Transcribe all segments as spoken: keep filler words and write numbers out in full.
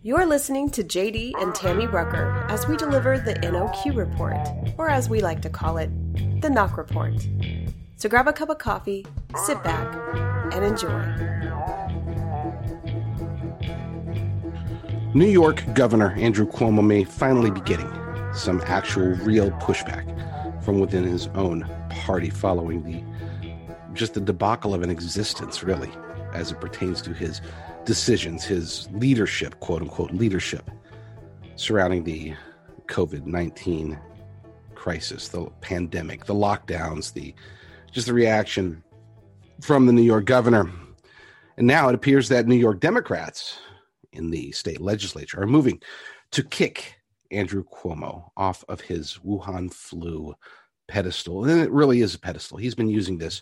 You're listening to J D and Tammy Rucker as we deliver the N O Q Report, or as we like to call it, the Knock Report. So grab a cup of coffee, sit back, and enjoy. New York Governor Andrew Cuomo may finally be getting some actual real pushback from within his own party following the just the debacle of an existence, really, as it pertains to his decisions, his leadership, quote unquote leadership, surrounding the COVID nineteen crisis, the pandemic, the lockdowns, the just the reaction from the New York governor. And now it appears that New York Democrats in the state legislature are moving to kick Andrew Cuomo off of his Wuhan flu pedestal. And it really is a pedestal. He's been using this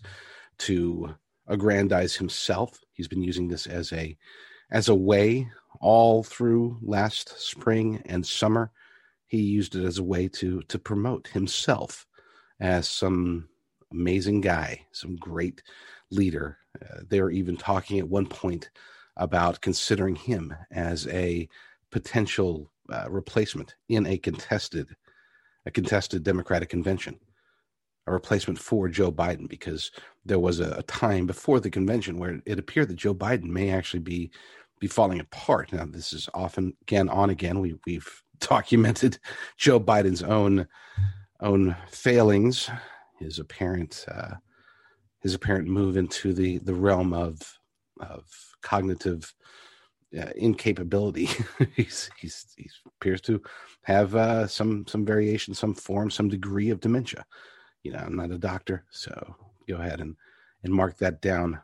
to aggrandize himself. He's been using this as a as a way all through last spring and summer. He used it as a way to to promote himself as some amazing guy, some great leader. Uh, they're even talking at one point about considering him as a potential uh, replacement in a contested a contested Democratic convention, a replacement for Joe Biden, because there was a, a time before the convention where it appeared that Joe Biden may actually be be falling apart. Now, this is often, again, on again, we, we've documented Joe Biden's own own failings, his apparent uh, his apparent move into the, the realm of of cognitive uh, incapability. he's, he's he appears to have uh, some some variation, some form, some degree of dementia. You know, I'm not a doctor, so go ahead and, and mark that down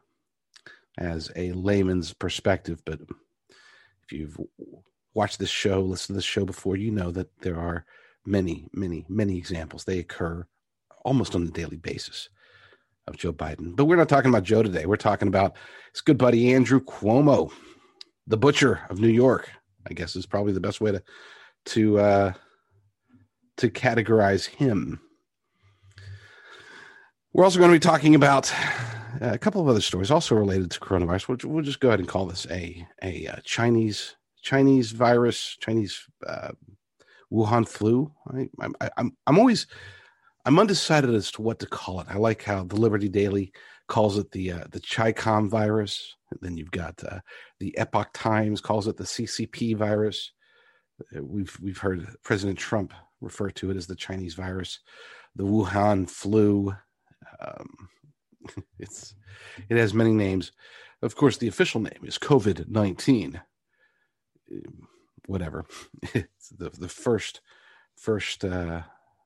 as a layman's perspective. But if you've watched this show, listened to this show before, you know that there are many, many, many examples. They occur almost on a daily basis of Joe Biden. But we're not talking about Joe today. We're talking about his good buddy Andrew Cuomo, the butcher of New York, I guess is probably the best way to to uh, to categorize him. We're also going to be talking about a couple of other stories also related to coronavirus. We'll, we'll just go ahead and call this a a, a Chinese Chinese virus, Chinese uh, Wuhan flu. I, I, I'm I'm always I'm undecided as to what to call it. I like how the Liberty Daily calls it the uh, the Chi-Com virus. And then you've got uh, the Epoch Times calls it the C C P virus. We've we've heard President Trump refer to it as the Chinese virus, the Wuhan flu. Um, it's it has many names. Of course, the official name is COVID nineteen. Whatever. It's the the first first uh,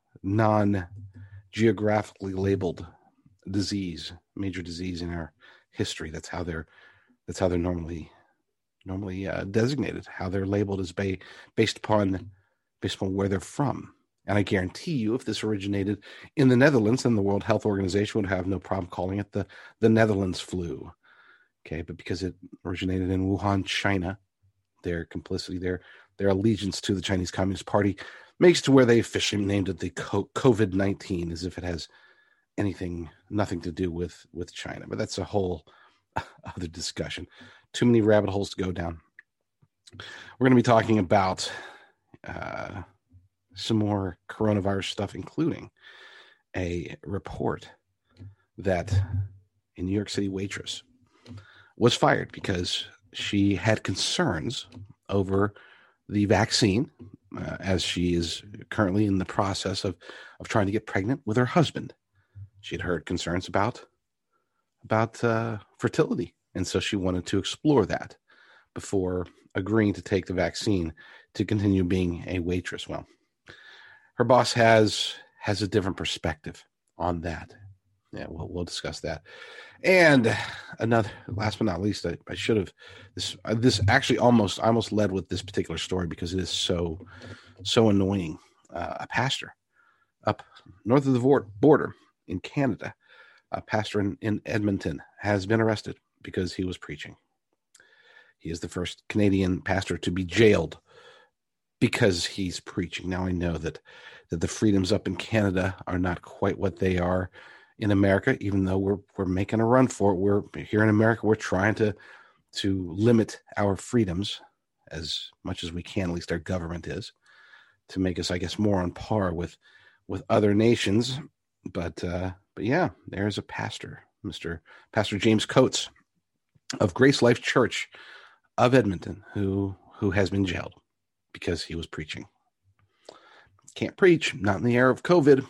non-geographically labeled disease, major disease in our history. That's how they're that's how they're normally normally uh, designated. How they're labeled is ba- based upon based upon where they're from. And I guarantee you, if this originated in the Netherlands, then the World Health Organization would have no problem calling it the, the Netherlands flu. Okay, but because it originated in Wuhan, China, their complicity, their their allegiance to the Chinese Communist Party makes to where they officially named it the COVID nineteen, as if it has anything, nothing to do with, with China. But that's a whole other discussion. Too many rabbit holes to go down. We're going to be talking about Uh, some more coronavirus stuff, including a report that a New York City waitress was fired because she had concerns over the vaccine, uh, as she is currently in the process of, of trying to get pregnant with her husband. She had heard concerns about, about uh, fertility, and so she wanted to explore that before agreeing to take the vaccine to continue being a waitress. Well, her boss has has a different perspective on that. Yeah, we'll we'll discuss that. And another, last but not least, I, I should have this. Uh, this actually almost I almost led with this particular story because it is so so annoying. Uh, a pastor up north of the border in Canada, a pastor in, in Edmonton, has been arrested because he was preaching. He is the first Canadian pastor to be jailed because he's preaching. Now I know that, that the freedoms up in Canada are not quite what they are in America, even though we're we're making a run for it. We're here in America, we're trying to to limit our freedoms as much as we can, at least our government is, to make us, I guess, more on par with with other nations. But uh, but yeah, there's a pastor, Mister Pastor James Coates of Grace Life Church of Edmonton, who who has been jailed because he was preaching. Can't preach, not in the era of COVID.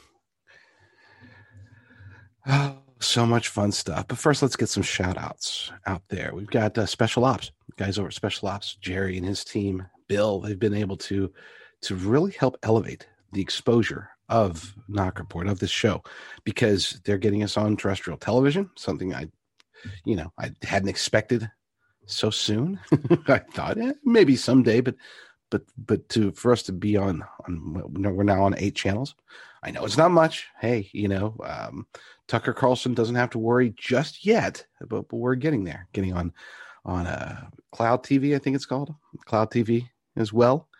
Oh, so much fun stuff. But first, let's get some shout outs out there. We've got uh, Special Ops, guys over at Special Ops, Jerry and his team, Bill. They've been able to to really help elevate the exposure of Knock Report, of this show, because they're getting us on terrestrial television, something I, you know, I hadn't expected so soon. I thought eh, maybe someday, but but but to for us to be on on we're now on eight channels. I know it's not much. Hey, you know, um, Tucker Carlson doesn't have to worry just yet, but, but we're getting there. Getting on on uh, Cloud T V, I think it's called Cloud T V as well.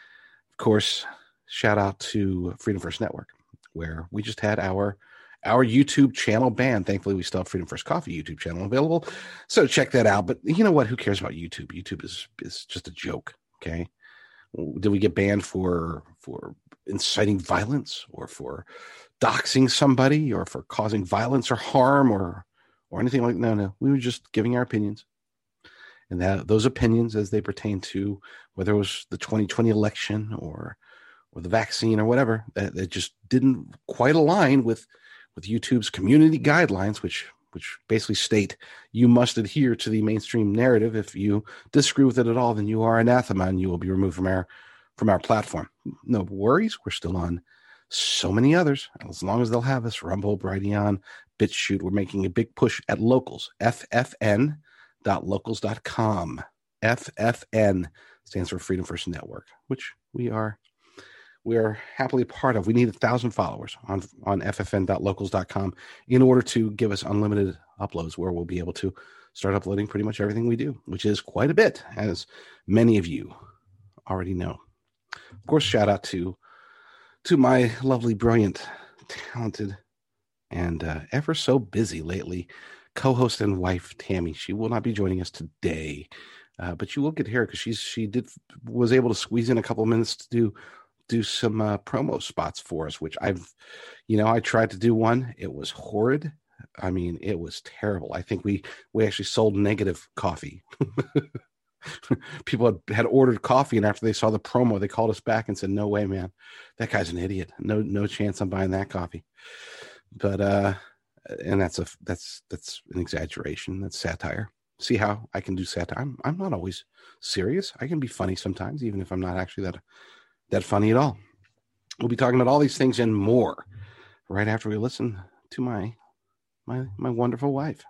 Of course, shout out to Freedom First Network, where we just had our our YouTube channel banned. Thankfully, we still have Freedom First Coffee YouTube channel available, so check that out. But you know what? Who cares about YouTube? YouTube is is just a joke. Okay, did we get banned for for inciting violence, or for doxing somebody, or for causing violence or harm, or or anything like that? No, no. We were just giving our opinions, and that those opinions, as they pertain to whether it was the twenty twenty election or or the vaccine or whatever, that, that just didn't quite align with with YouTube's community guidelines, which which basically state you must adhere to the mainstream narrative. If you disagree with it at all, then you are anathema and you will be removed from our from our platform. No worries, we're still on so many others, as long as they'll have us. Rumble, Brighteon, BitChute. We're making a big push at Locals, f f n dot locals dot com. F F N stands for Freedom First Network, which we are we are happily part of. We need a thousand followers on on f f n dot locals dot com in order to give us unlimited uploads, where we'll be able to start uploading pretty much everything we do, which is quite a bit, as many of you already know. Of course, shout out to to my lovely, brilliant, talented, and uh, ever so busy lately co-host and wife, Tammy. She will not be joining us today, uh, but you will get to hear her because she's she did was able to squeeze in a couple of minutes to do do some uh, promo spots for us, which I've, you know, I tried to do one. It was horrid. I mean, it was terrible. I think we we actually sold negative coffee. People had, had ordered coffee, and after they saw the promo, they called us back and said, "No way, man, that guy's an idiot. No, no chance I'm buying that coffee." But uh, and that's a that's that's an exaggeration. That's satire. See how I can do satire? I'm I'm not always serious. I can be funny sometimes, even if I'm not actually that that funny at all. We'll be talking about all these things and more right after we listen to my my my wonderful wife.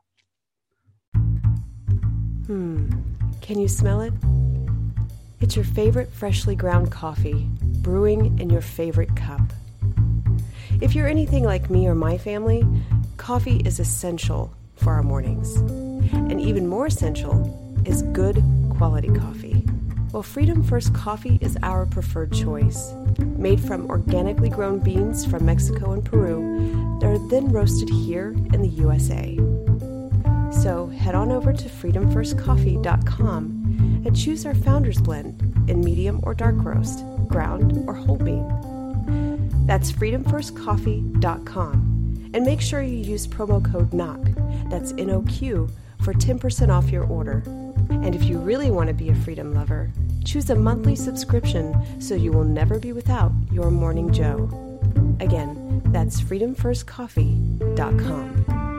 Hmm. Can you smell it? It's your favorite freshly ground coffee, brewing in your favorite cup. If you're anything like me or my family, coffee is essential for our mornings. And even more essential is good quality coffee. Well, Freedom First Coffee is our preferred choice. Made from organically grown beans from Mexico and Peru, they're then roasted here in the U S A. So head on over to freedom first coffee dot com and choose our Founders Blend in medium or dark roast, ground or whole bean. That's freedom first coffee dot com. And make sure you use promo code Knock, that's N O Q, for ten percent off your order. And if you really want to be a freedom lover, choose a monthly subscription so you will never be without your Morning Joe. Again, that's freedom first coffee dot com.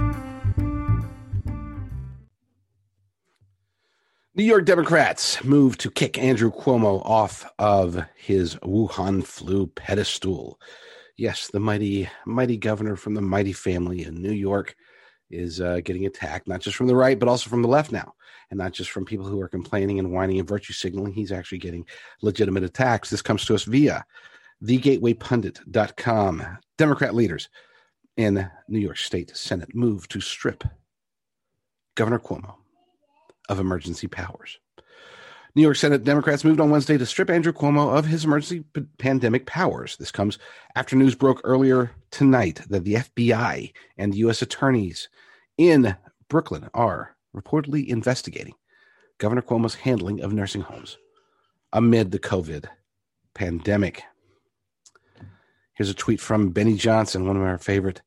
New York Democrats move to kick Andrew Cuomo off of his Wuhan flu pedestal. Yes, the mighty, mighty governor from the mighty family in New York is uh, getting attacked, not just from the right, but also from the left now. And not just from people who are complaining and whining and virtue signaling. He's actually getting legitimate attacks. This comes to us via the gateway pundit dot com. Democrat leaders in New York State Senate move to strip Governor Cuomo of emergency powers. New York Senate Democrats moved on Wednesday to strip Andrew Cuomo of his emergency p- pandemic powers. This comes after news broke earlier tonight that the F B I and U S attorneys in Brooklyn are reportedly investigating Governor Cuomo's handling of nursing homes amid the COVID pandemic. Here's a tweet from Benny Johnson, one of our favorite,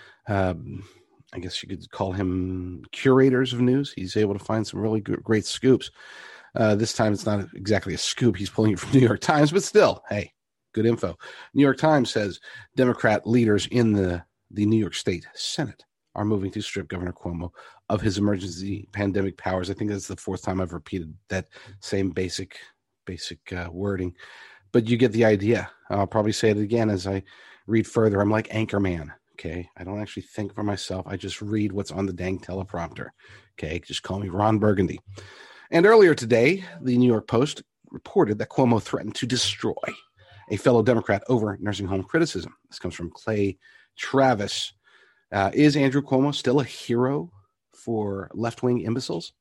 um, I guess you could call him curators of news. He's able to find some really good, great scoops. Uh, this time it's not exactly a scoop. He's pulling it from New York Times, but still, hey, good info. New York Times says Democrat leaders in the, the New York State Senate are moving to strip Governor Cuomo of his emergency pandemic powers. I think that's the fourth time I've repeated that same basic basic uh, wording. But you get the idea. I'll probably say it again as I read further. I'm like Anchorman, okay? I don't actually think for myself. I just read what's on the dang teleprompter, okay? Just call me Ron Burgundy. And earlier today, the New York Post reported that Cuomo threatened to destroy a fellow Democrat over nursing home criticism. This comes from Clay Travis. Uh, is Andrew Cuomo still a hero for left-wing imbeciles?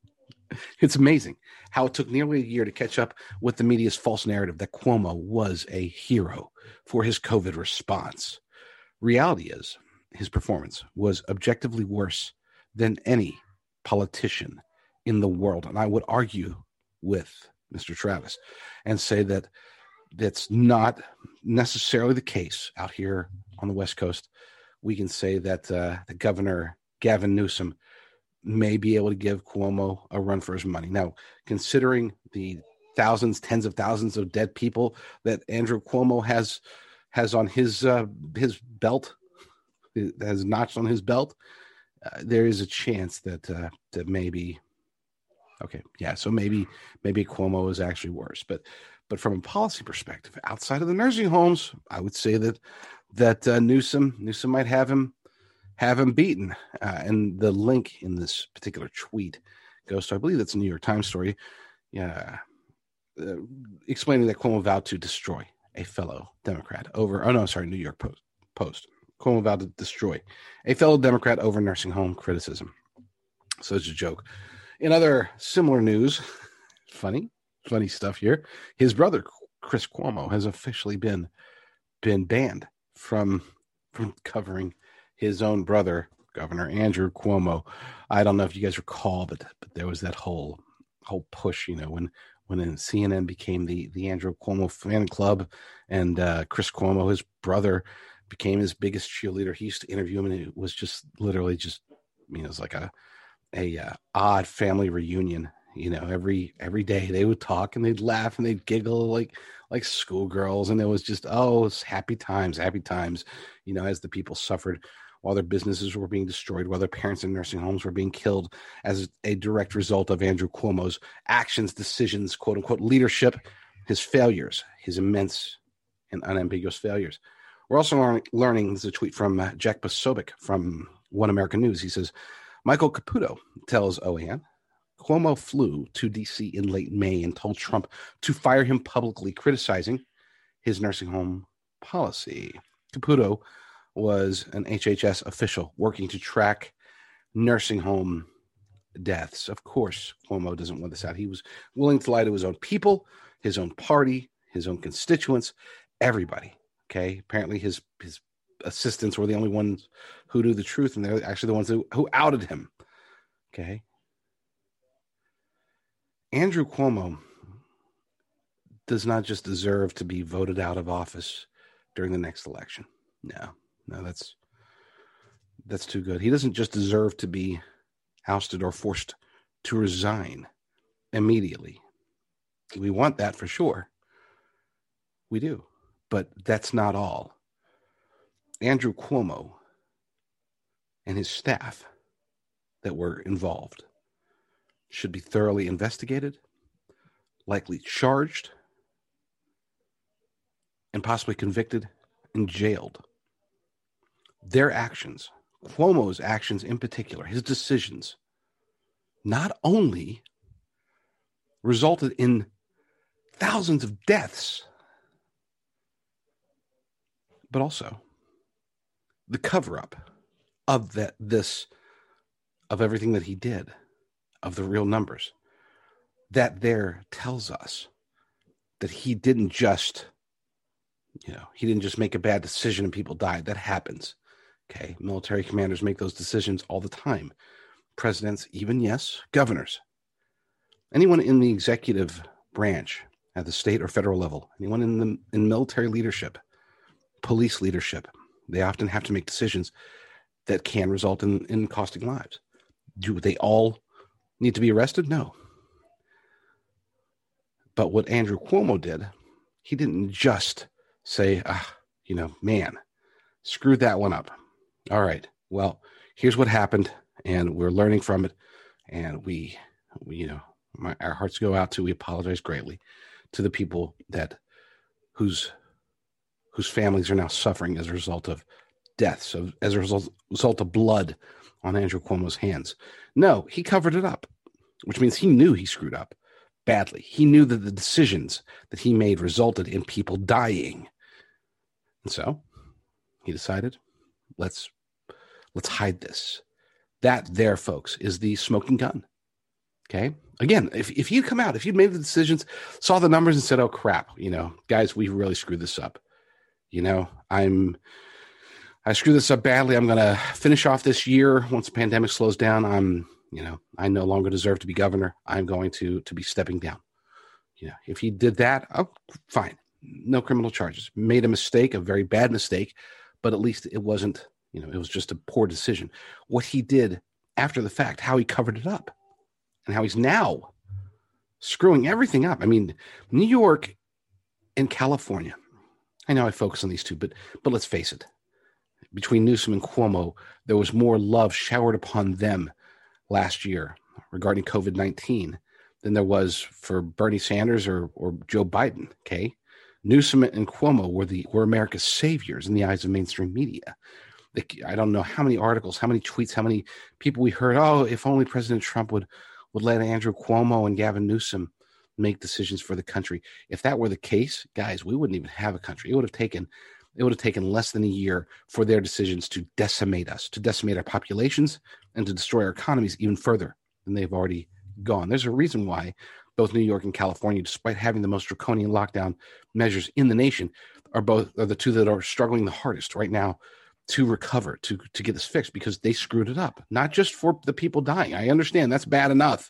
It's amazing how it took nearly a year to catch up with the media's false narrative that Cuomo was a hero for his COVID response. Reality is his performance was objectively worse than any politician in the world. And I would argue with Mister Travis and say that that's not necessarily the case out here on the West Coast. We can say that uh, the Governor Gavin Newsom may be able to give Cuomo a run for his money. Now, considering the thousands, tens of thousands of dead people that Andrew Cuomo has has on his uh, his belt, has notched on his belt, uh, there is a chance that uh, that maybe, okay, yeah, so maybe maybe Cuomo is actually worse. But but from a policy perspective, outside of the nursing homes, I would say that that uh, Newsom Newsom might have him. have him beaten. Uh, and the link in this particular tweet goes to, I believe that's a New York Times story, yeah, uh, explaining that Cuomo vowed to destroy a fellow Democrat over, oh no, sorry, New York Post. Post. Cuomo vowed to destroy a fellow Democrat over nursing home criticism. So it's a joke. In other similar news, funny, funny stuff here, his brother, Chris Cuomo, has officially been, been banned from, from covering his own brother, Governor Andrew Cuomo. I don't know if you guys recall, but but there was that whole whole push, you know, when when C N N became the the Andrew Cuomo fan club, and uh, Chris Cuomo, his brother, became his biggest cheerleader. He used to interview him, and it was just literally just, you know, it was like a a uh, odd family reunion. You know, every every day they would talk and they'd laugh and they'd giggle like like schoolgirls, and it was just, oh, it's happy times, happy times. You know, as the people suffered, while their businesses were being destroyed, while their parents in nursing homes were being killed as a direct result of Andrew Cuomo's actions, decisions, quote unquote, leadership, his failures, his immense and unambiguous failures. We're also learning, learning this is a tweet from uh, Jack Posobiec from One American News. He says, Michael Caputo tells O A N, Cuomo flew to D C in late May and told Trump to fire him publicly, criticizing his nursing home policy. Caputo was an H H S official working to track nursing home deaths. Of course, Cuomo doesn't want this out. He was willing to lie to his own people, his own party, his own constituents, everybody. Okay. Apparently his, his assistants were the only ones who knew the truth, and they're actually the ones who, who outed him. Okay. Andrew Cuomo does not just deserve to be voted out of office during the next election. No. No, that's that's too good. He doesn't just deserve to be ousted or forced to resign immediately. We want that for sure. We do. But that's not all. Andrew Cuomo and his staff that were involved should be thoroughly investigated, likely charged, and possibly convicted and jailed. Their actions, Cuomo's actions in particular, his decisions, not only resulted in thousands of deaths, but also the cover-up of that, this, of everything that he did, of the real numbers. That there tells us that he didn't just, you know, he didn't just make a bad decision and people died. That happens. Okay, military commanders make those decisions all the time. Presidents, even, yes, governors. anyone in the executive branch at the state or federal level, anyone in the in military leadership, police leadership, they often have to make decisions that can result in, in costing lives. Do they all need to be arrested? No. But what Andrew Cuomo did, he didn't just say, ah, you know, man, screwed that one up. All right, well, here's what happened, and we're learning from it, and we, we you know, my, our hearts go out to, we apologize greatly to the people that whose whose families are now suffering as a result of deaths, of, as a result, result of blood on Andrew Cuomo's hands. No, he covered it up, which means he knew he screwed up badly. He knew that the decisions that he made resulted in people dying. And so he decided, let's let's hide this. That there, folks, is the smoking gun. Okay? Again, if, if you'd come out, if you'd made the decisions, saw the numbers and said, oh, crap, you know, guys, we really screwed this up. You know, I'm, I screwed this up badly. I'm going to finish off this year. Once the pandemic slows down, I'm, you know, I no longer deserve to be governor. I'm going to, to be stepping down. You know, if he did that, oh, fine. No criminal charges. Made a mistake, a very bad mistake, but at least it wasn't, you know, it was just a poor decision. What he did after the fact, how he covered it up and how he's now screwing everything up. I mean, New York and California, I know I focus on these two, but but let's face it. Between Newsom and Cuomo, there was more love showered upon them last year regarding COVID nineteen than there was for Bernie Sanders or or Joe Biden. Okay, Newsom and Cuomo were the were America's saviors in the eyes of mainstream media. They, I don't know how many articles, how many tweets, how many people we heard. Oh, if only President Trump would would let Andrew Cuomo and Gavin Newsom make decisions for the country. If that were the case, guys, we wouldn't even have a country. It would have taken it would have taken less than a year for their decisions to decimate us, to decimate our populations, and to destroy our economies even further than they've already gone. There's a reason why both New York and California, despite having the most draconian lockdown measures in the nation, are both are the two that are struggling the hardest right now to recover, to to get this fixed, because they screwed it up. Not just for the people dying. I understand that's bad enough,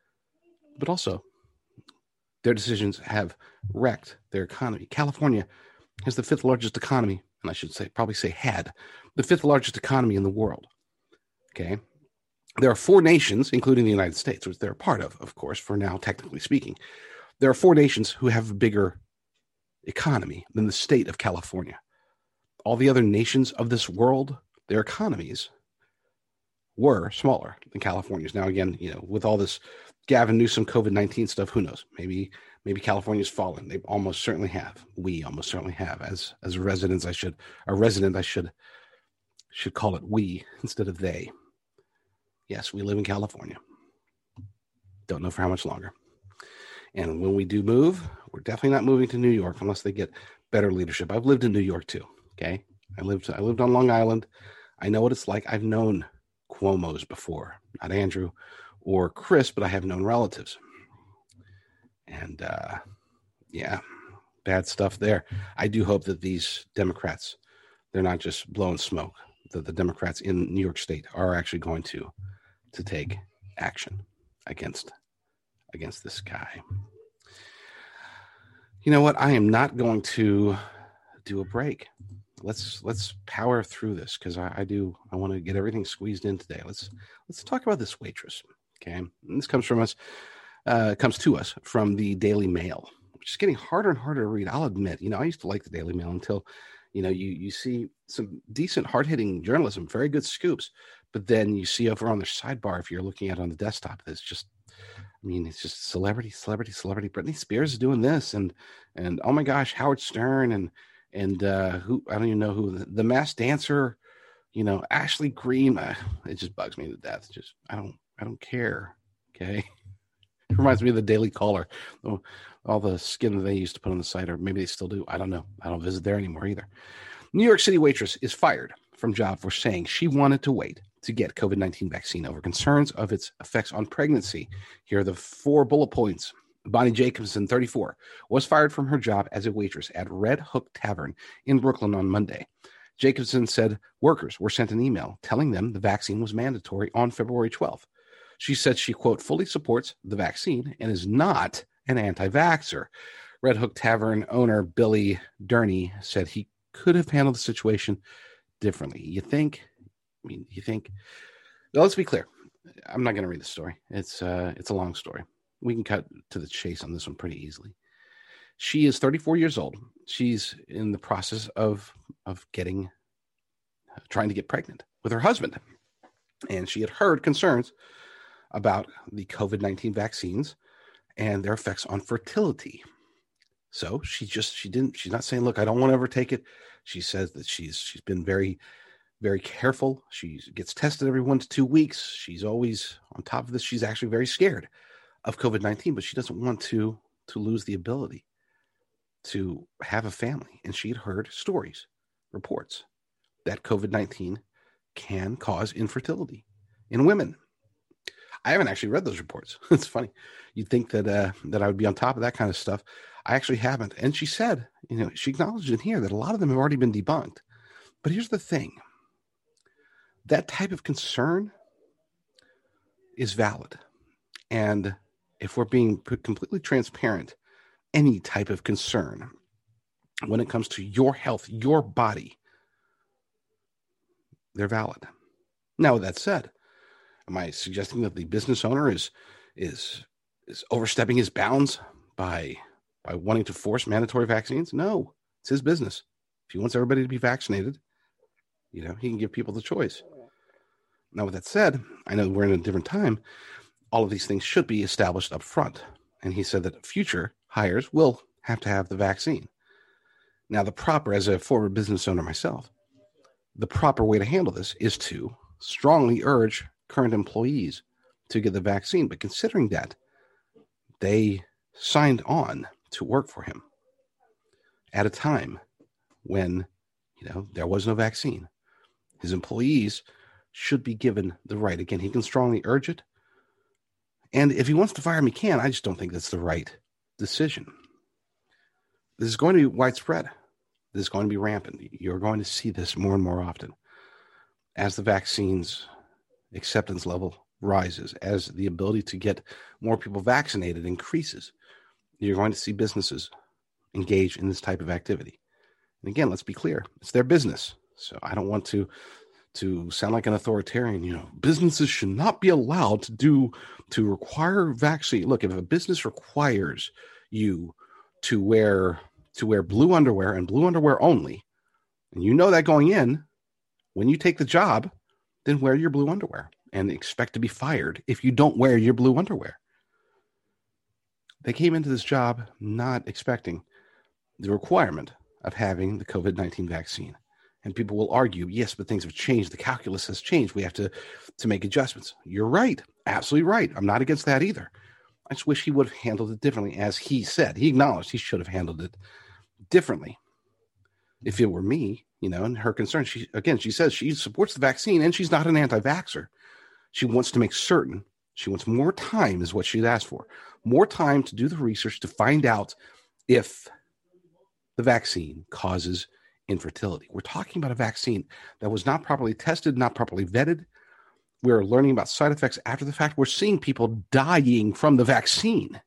but also their decisions have wrecked their economy. California has the fifth largest economy, and I should say probably say had the fifth largest economy in the world. Okay. There are four nations, including the United States, which they're a part of, of course, for now, technically speaking. There are four nations who have a bigger economy than the state of California. All the other nations of this world, their economies were smaller than California's. Now, again, you know, with all this Gavin Newsom COVID nineteen stuff, who knows? Maybe maybe California's fallen. They almost certainly have. We almost certainly have. As as residents, I should a resident, I should should call it we instead of they. Yes, we live in California. Don't know for how much longer. And when we do move, we're definitely not moving to New York unless they get better leadership. I've lived in New York too. Okay, I lived I lived on Long Island. I know what it's like. I've known Cuomo's before, not Andrew or Chris, but I have known relatives. And uh, yeah, bad stuff there. I do hope that these Democrats, they're not just blowing smoke, that the Democrats in New York State are actually going to to take action against against this guy. You know what? I am not going to do a break. Let's let's power through this because I, I do I want to get everything squeezed in today. Let's let's talk about this waitress. Okay, and this comes from us, uh, comes to us from the Daily Mail, which is getting harder and harder to read. I'll admit, you know, I used to like the Daily Mail until, you know, you you see some decent, hard-hitting journalism, very good scoops, but then you see over on the sidebar, if you're looking at it on the desktop, it's just, I mean, it's just celebrity, celebrity, celebrity. Britney Spears is doing this, and and oh my gosh, Howard Stern, and and uh, who I don't even know who the, the Masked Dancer, you know, Ashley Green. Uh, it just bugs me to death. It's just I don't I don't care. Okay, it reminds me of the Daily Caller. Oh, all the skin that they used to put on the site, or maybe they still do. I don't know. I don't visit there anymore either. New York City waitress is fired from job for saying she wanted to wait to get COVID nineteen vaccine over concerns of its effects on pregnancy. Here are the four bullet points. Bonnie Jacobson, thirty-four, was fired from her job as a waitress at Red Hook Tavern in Brooklyn on Monday. Jacobson said workers were sent an email telling them the vaccine was mandatory on February twelfth. She said she, quote, fully supports the vaccine and is not an anti-vaxxer. Red Hook Tavern owner Billy Durney said he could have handled the situation differently. You think? I mean, you think? Well, let's be clear. I'm not going to read the story. It's uh, it's a long story. We can cut to the chase on this one pretty easily. She is thirty-four years old. She's in the process of of getting, uh, trying to get pregnant with her husband. And she had heard concerns about the COVID nineteen vaccines and their effects on fertility. So she just, she didn't, she's not saying, look, I don't want to ever take it. She says that she's, she's been very, very careful. She gets tested every one to two weeks. She's always on top of this. She's actually very scared of COVID nineteen, but she doesn't want to, to lose the ability to have a family. And she had heard stories, reports that COVID nineteen can cause infertility in women. I haven't actually read those reports. It's funny. You'd think that uh, that I would be on top of that kind of stuff. I actually haven't. And she said, you know, she acknowledged in here that a lot of them have already been debunked. But here's the thing. That type of concern is valid. And if we're being completely transparent, any type of concern when it comes to your health, your body, they're valid. Now, with that said, am I suggesting that the business owner is is is overstepping his bounds by by wanting to force mandatory vaccines? No, it's his business. If he wants everybody to be vaccinated, you know, he can give people the choice. Now, with that said, I know we're in a different time. All of these things should be established up front. And he said that future hires will have to have the vaccine. Now, the proper, as a former business owner myself, the proper way to handle this is to strongly urge current employees to get the vaccine. But considering that they signed on to work for him at a time when, you know, there was no vaccine, his employees should be given the right. Again, he can strongly urge it. And if he wants to fire him, he can. I just don't think that's the right decision. This is going to be widespread. This is going to be rampant. You're going to see this more and more often as the vaccine's acceptance level rises, as the ability to get more people vaccinated increases. You're going to see businesses engage in this type of activity. And again, let's be clear. It's their business. So I don't want to to sound like an authoritarian. You know, businesses should not be allowed to do, to require vaccine. Look, if a business requires you to wear, to wear blue underwear and blue underwear only, and you know that going in, when you take the job, then wear your blue underwear and expect to be fired if you don't wear your blue underwear. They came into this job not expecting the requirement of having the COVID nineteen vaccine. And people will argue, yes, but things have changed. The calculus has changed. We have to, to make adjustments. You're right. Absolutely right. I'm not against that either. I just wish he would have handled it differently, as he said. He acknowledged he should have handled it differently. If it were me, you know, and her concern, she, again, she says she supports the vaccine and she's not an anti-vaxxer. She wants to make certain, she wants more time is what she's asked for. More time to do the research to find out if the vaccine causes infertility. We're talking about a vaccine that was not properly tested, not properly vetted. We're learning about side effects after the fact. We're seeing people dying from the vaccine.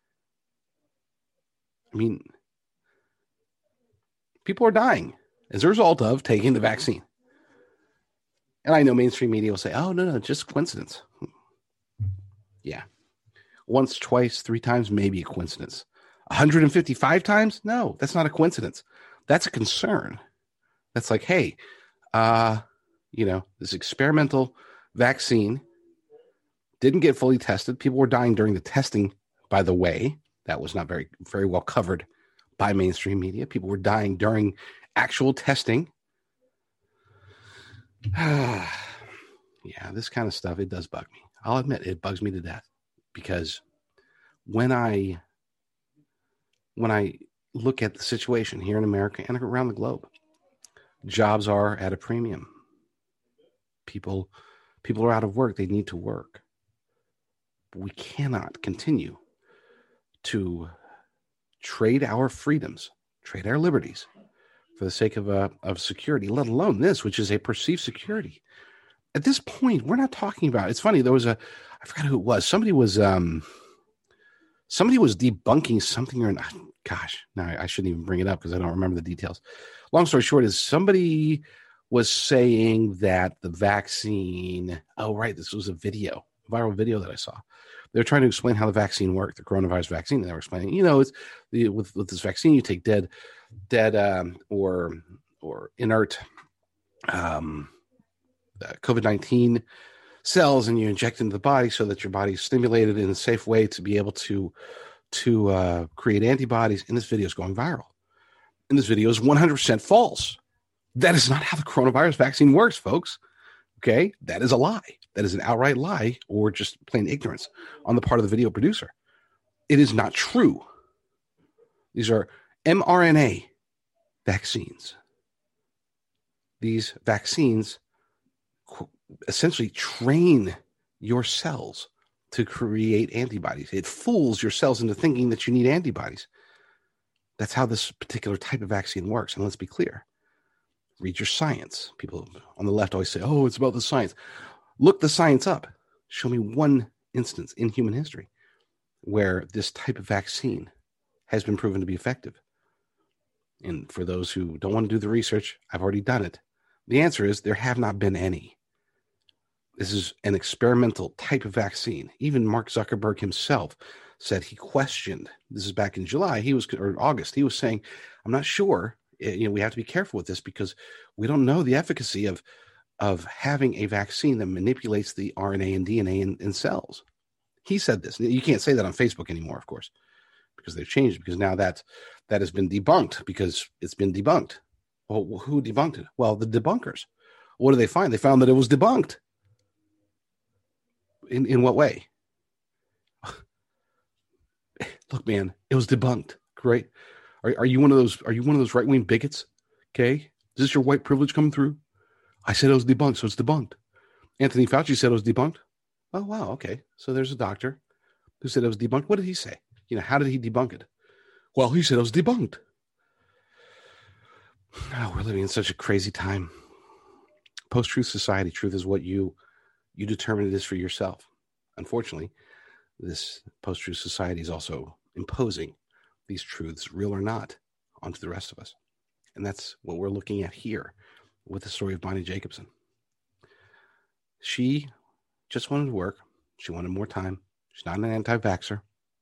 I mean, people are dying as a result of taking the vaccine. And I know mainstream media will say, oh, no, no, just coincidence. Yeah. Once, twice, three times, maybe a coincidence. one hundred fifty-five times? No, that's not a coincidence. That's a concern. That's like, hey, uh, you know, this experimental vaccine didn't get fully tested. People were dying during the testing, by the way. That was not very, very well covered by mainstream media. People were dying during actual testing. Yeah, this kind of stuff, it does bug me. I'll admit it bugs me to death, because when I when I look at the situation here in America and around the globe, jobs are at a premium. People people are out of work. They need to work. But we cannot continue to trade our freedoms, trade our liberties for the sake of uh, of security, let alone this, which is a perceived security. at this point, we're not talking about, it's funny, there was a, I forgot who it was. Somebody was, um, somebody was debunking something or not. Gosh, now I shouldn't even bring it up because I don't remember the details. Long story short is somebody was saying that the vaccine, oh, right, this was a video, viral video that I saw. They were trying to explain how the vaccine worked, the coronavirus vaccine. And they were explaining, you know, it's the, with, with this vaccine, you take dead, dead um, or or inert um, uh, COVID nineteen cells, and you inject into the body so that your body is stimulated in a safe way to be able to to uh, create antibodies. And this video is going viral. And this video is one hundred percent false. That is not how the coronavirus vaccine works, folks. Okay, that is a lie. That is an outright lie or just plain ignorance on the part of the video producer. It is not true. These are mRNA vaccines. These vaccines essentially train your cells to create antibodies. It fools your cells into thinking that you need antibodies. That's how this particular type of vaccine works. And let's be clear. Read your science. People on the left always say, oh, it's about the science. Look the science up. Show me one instance in human history where this type of vaccine has been proven to be effective. And for those who don't want to do the research, I've already done it. The answer is there have not been any. This is an experimental type of vaccine. Even Mark Zuckerberg himself said he questioned. This is back in July. He was, or August. He was saying, I'm not sure. You know, we have to be careful with this because we don't know the efficacy of, of having a vaccine that manipulates the R N A and D N A in, in cells. He said this. You can't say that on Facebook anymore, of course, because they've changed, because now that, that has been debunked because it's been debunked. Well, who debunked it? Well, the debunkers. What did they find? They found that it was debunked. In, in what way? Look, man, it was debunked. Great. Are, are you one of those? Are you one of those right-wing bigots? Okay, is this your white privilege coming through? I said it was debunked, so it's debunked. Anthony Fauci said it was debunked. Oh wow, okay. So there's a doctor who said it was debunked. What did he say? You know, how did he debunk it? Well, he said it was debunked. Oh, we're living in such a crazy time. Post-truth society. Truth is what you you determine it is for yourself. Unfortunately, this post-truth society is also imposing these truths, real or not, onto the rest of us. And that's what we're looking at here with the story of Bonnie Jacobson. She just wanted to work. She wanted more time. She's not an anti-vaxxer.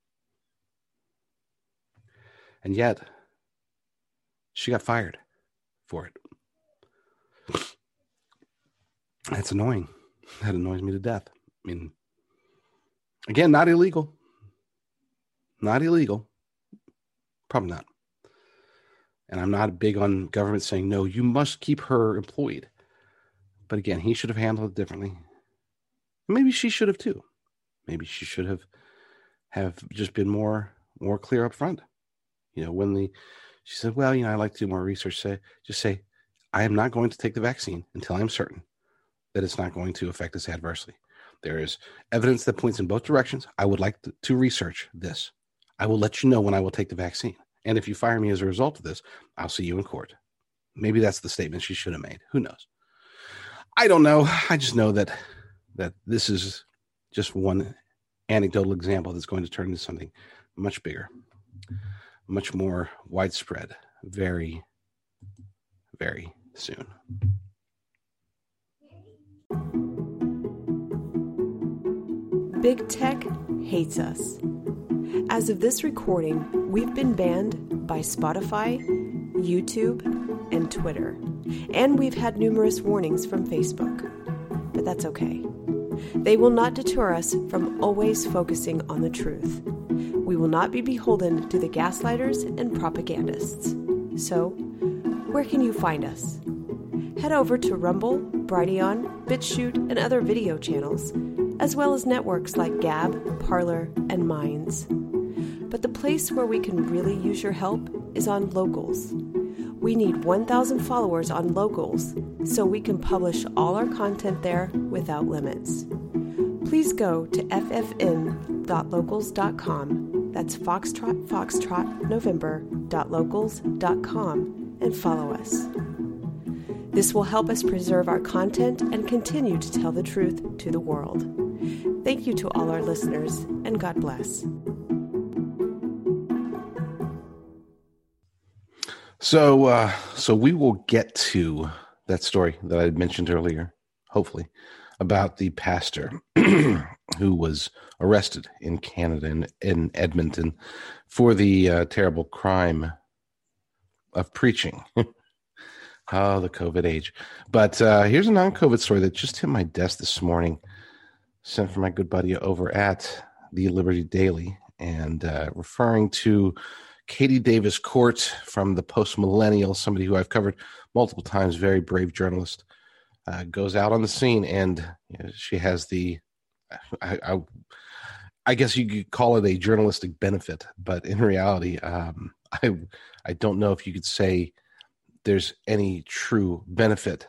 And yet, she got fired for it. That's annoying. That annoys me to death. I mean, again, not illegal. Not illegal. Probably not. And I'm not big on government saying, no, you must keep her employed. But again, he should have handled it differently. Maybe she should have too. Maybe she should have have just been more more clear up front. You know, when the she said, well, you know, I like to do more research. Say, just say, I am not going to take the vaccine until I'm certain that it's not going to affect us adversely. There is evidence that points in both directions. I would like to, to research this. I will let you know when I will take the vaccine. And if you fire me as a result of this, I'll see you in court. Maybe that's the statement she should have made. Who knows? I don't know. I just know that that this is just one anecdotal example that's going to turn into something much bigger, much more widespread, very, very soon. Big Tech hates us. As of this recording, we've been banned by Spotify, YouTube, and Twitter. And we've had numerous warnings from Facebook. But that's okay. They will not deter us from always focusing on the truth. We will not be beholden to the gaslighters and propagandists. So, where can you find us? Head over to Rumble, Brighteon, BitChute, and other video channels, as well as networks like Gab, Parler, and Minds. But the place where we can really use your help is on Locals. We need one thousand followers on Locals so we can publish all our content there without limits. Please go to f f n dot locals dot com, that's Foxtrot Foxtrot November dot locals dot com, and follow us. This will help us preserve our content and continue to tell the truth to the world. Thank you to all our listeners, and God bless. So, uh, so we will get to that story that I mentioned earlier, hopefully, about the pastor who was arrested in Canada, in, in Edmonton, for the uh, terrible crime of preaching. Oh, the COVID age. But uh, here's a non-COVID story that just hit my desk this morning, sent from my good buddy over at the Liberty Daily, and uh, referring to Katie Davis Court from the Post Millennial, somebody who I've covered multiple times, very brave journalist, uh, goes out on the scene, and you know, she has the, I, I, I guess you could call it a journalistic benefit, but in reality, um, I, I don't know if you could say there's any true benefit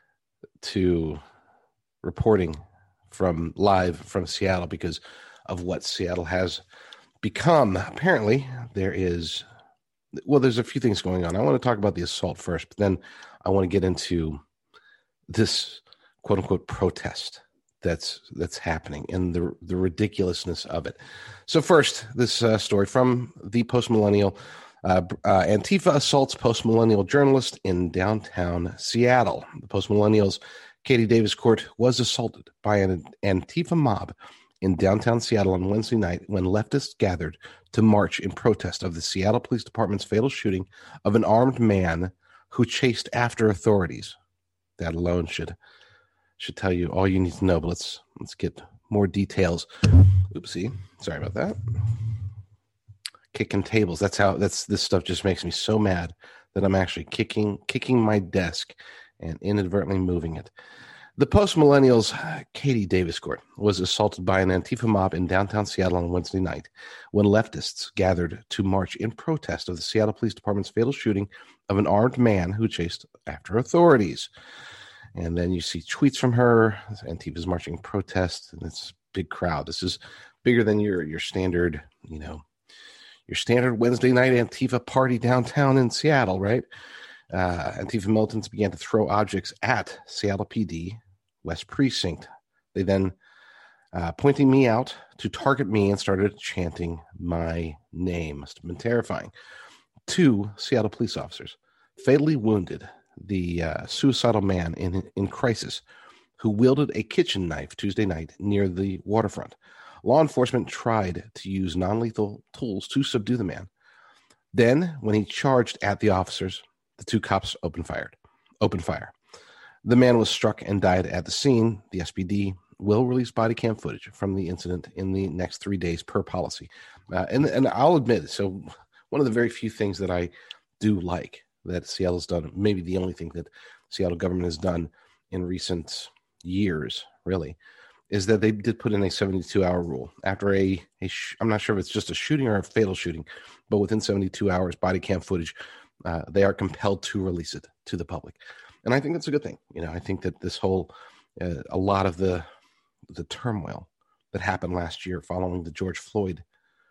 to reporting from live from Seattle because of what Seattle has become. Apparently, there is, well, there's a few things going on. I want to talk about the assault first, but then I want to get into this quote unquote protest that's that's happening and the the ridiculousness of it. So first, this uh, story from the Post Millennial. Uh, uh, Antifa assaults post-millennial journalist in downtown Seattle. The post-millennial's Katie Davis Court was assaulted by an Antifa mob in downtown Seattle on Wednesday night when leftists gathered to march in protest of the Seattle Police Department's fatal shooting of an armed man who chased after authorities. That alone should should tell you all you need to know, but let's let's get more details. Oopsie. Sorry about that. Kicking tables. That's how that's this stuff just makes me so mad that I'm actually kicking kicking my desk and inadvertently moving it. The post-millennials Katie Davis Court was assaulted by an Antifa mob in downtown Seattle on Wednesday night when leftists gathered to march in protest of the Seattle Police Department's fatal shooting of an armed man who chased after authorities. And then you see tweets from her. Antifa's marching in protest, and it's a big crowd. This is bigger than your your standard, you know, your standard Wednesday night Antifa party downtown in Seattle, right? Uh, Antifa militants began to throw objects at Seattle P D West Precinct. They then, uh, pointing me out to target me, and started chanting my name. Must have been terrifying. Two Seattle police officers fatally wounded the uh, suicidal man in, in crisis who wielded a kitchen knife Tuesday night near the waterfront. Law enforcement tried to use non-lethal tools to subdue the man. Then, when he charged at the officers, the two cops opened fire. Opened fire. The man was struck and died at the scene. The S P D will release body cam footage from the incident in the next three days per policy. Uh, and, and I'll admit, so one of the very few things that I do like that Seattle's done, maybe the only thing that Seattle government has done in recent years, really, is that they did put in a seventy-two hour rule after a, a sh- I'm not sure if it's just a shooting or a fatal shooting, but within seventy-two hours, body cam footage, uh, they are compelled to release it to the public. And I think that's a good thing. You know, I think that this whole, uh, a lot of the, the turmoil that happened last year following the George Floyd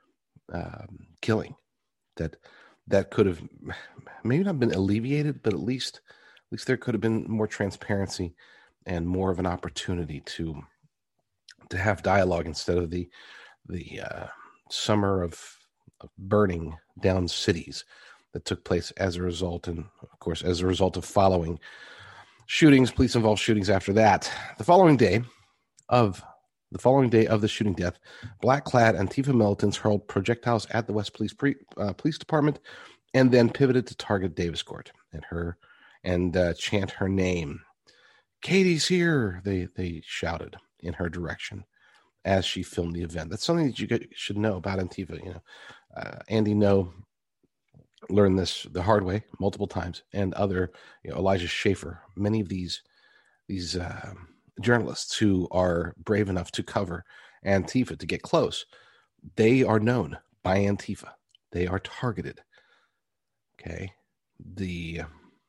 um, killing, that that could have maybe not been alleviated, but at least, at least there could have been more transparency and more of an opportunity to, to have dialogue instead of the, the uh, summer of, of burning down cities that took place as a result, and of course, as a result of following shootings, police-involved shootings after that. The following day of the following day of the shooting death, black-clad Antifa militants hurled projectiles at the West Police pre, uh, Police Department, and then pivoted to target Davis Court and her and uh, chant her name. "Katie's here!" They they shouted in her direction as she filmed the event. That's something that you should know about Antifa. You know, uh, Andy No learned this the hard way multiple times, and other, you know, Elijah Schaefer, many of these these uh, journalists who are brave enough to cover Antifa, to get close, they are known by Antifa. They are targeted. Okay, the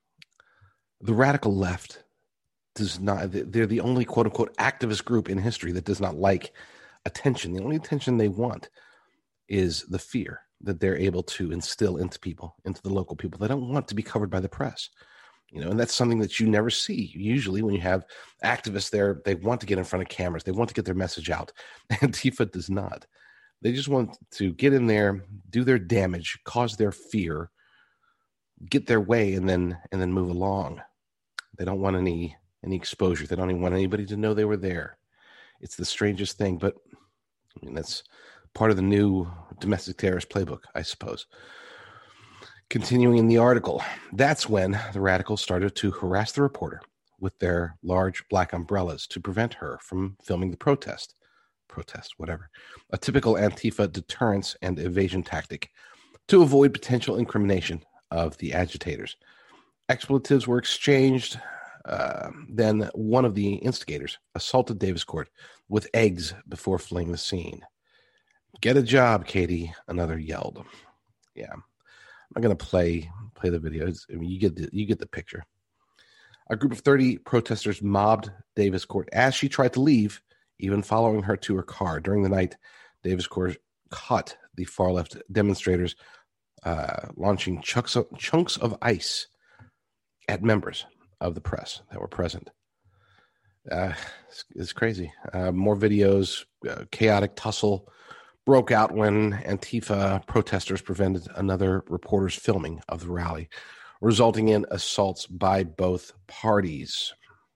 the radical left does not. They're the only quote unquote activist group in history that does not like attention. The only attention they want is the fear that they're able to instill into people, into the local people. They don't want to be covered by the press. You know, and that's something that you never see. Usually when you have activists there, they want to get in front of cameras. They want to get their message out. Antifa does not. They just want to get in there, do their damage, cause their fear, get their way, and then and then move along. They don't want any any exposure. They don't even want anybody to know they were there. It's the strangest thing, but I mean, that's part of the new domestic terrorist playbook, I suppose. Continuing in the article, that's when the radicals started to harass the reporter with their large black umbrellas to prevent her from filming the protest. Protest, whatever. A typical Antifa deterrence and evasion tactic to avoid potential incrimination of the agitators. Expletives were exchanged. Uh, then one of the instigators assaulted Davis Court with eggs before fleeing the scene. "Get a job, Katie," another yelled. Yeah. I'm not going to play play the videos. I mean, you get the, you get the picture. A group of thirty protesters mobbed Davis Court as she tried to leave, even following her to her car. During the night, Davis Court caught the far-left demonstrators uh, launching chunks of, chunks of ice at members of the press that were present. Uh, it's, it's crazy. Uh, more videos, uh, chaotic tussle broke out when Antifa protesters prevented another reporter's filming of the rally, resulting in assaults by both parties.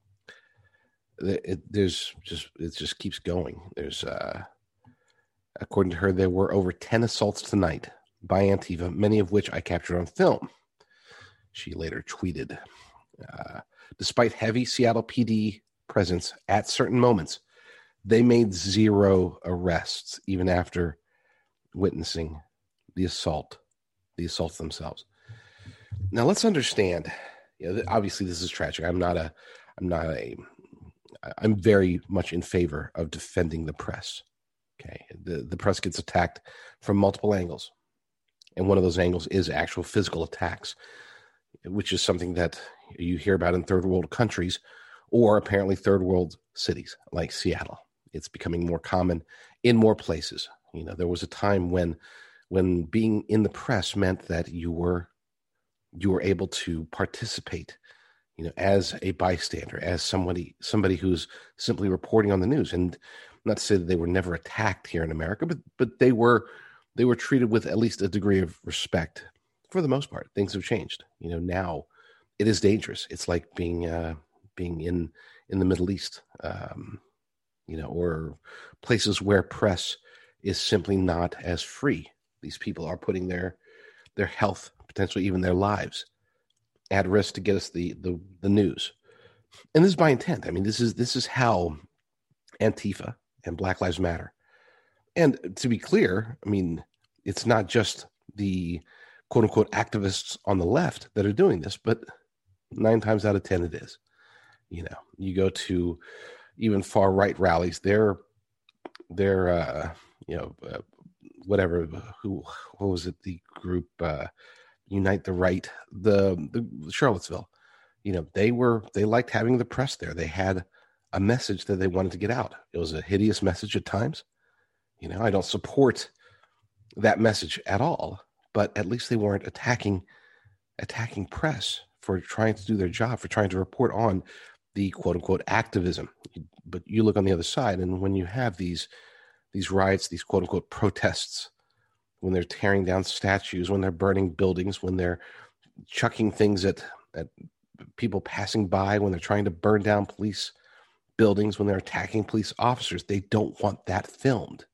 It, it, there's just it just keeps going. There's, uh, according to her, there were over ten assaults tonight by Antifa, many of which I captured on film. She later tweeted, uh, despite heavy Seattle P D presence at certain moments, they made zero arrests even after witnessing the assault, the assaults themselves. Now let's understand. You know, obviously, this is tragic. I'm not a, I'm not a, I'm very much in favor of defending the press. Okay, the the press gets attacked from multiple angles, and one of those angles is actual physical attacks, which is something that you hear about in third world countries, or apparently third world cities like Seattle. It's becoming more common in more places. You know, there was a time when, when being in the press meant that you were, you were able to participate, you know, as a bystander, as somebody, somebody who's simply reporting on the news. And not to say that they were never attacked here in America, but but they were, they were treated with at least a degree of respect. For the most part, things have changed. You know, now it is dangerous. It's like being, uh, being in in the Middle East. Um, you know, or places where press is simply not as free. These people are putting their their health, potentially even their lives, at risk to get us the the, the news. And this is by intent. I mean, this is this is how Antifa and Black Lives Matter. And to be clear, I mean, it's not just the quote unquote activists on the left that are doing this, but nine times out of ten it is. You know, you go to even far right rallies, they're, they're, uh, you know, uh, whatever, who, what was it? The group, uh, Unite the Right, the, the Charlottesville, you know, they were, they liked having the press there. They had a message that they wanted to get out. It was a hideous message at times. You know, I don't support that message at all, but at least they weren't attacking, attacking press for trying to do their job, for trying to report on the quote unquote activism. But you look on the other side, and when you have these these riots, these quote unquote protests, when they're tearing down statues, when they're burning buildings, when they're chucking things at, at people passing by, when they're trying to burn down police buildings, when they're attacking police officers, they don't want that filmed.